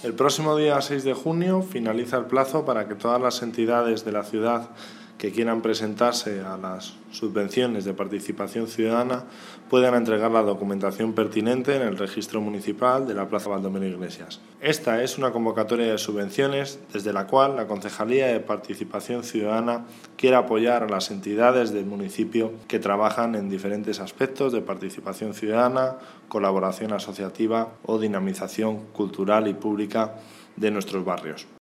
El próximo día 6 de junio finaliza el plazo para que todas las entidades de la ciudad que quieran presentarse a las subvenciones de participación ciudadana puedan entregar la documentación pertinente en el registro municipal de la Plaza Baldomero Iglesias. Esta es una convocatoria de subvenciones desde la cual la Concejalía de Participación Ciudadana quiere apoyar a las entidades del municipio que trabajan en diferentes aspectos de participación ciudadana, colaboración asociativa o dinamización cultural y pública de nuestros barrios.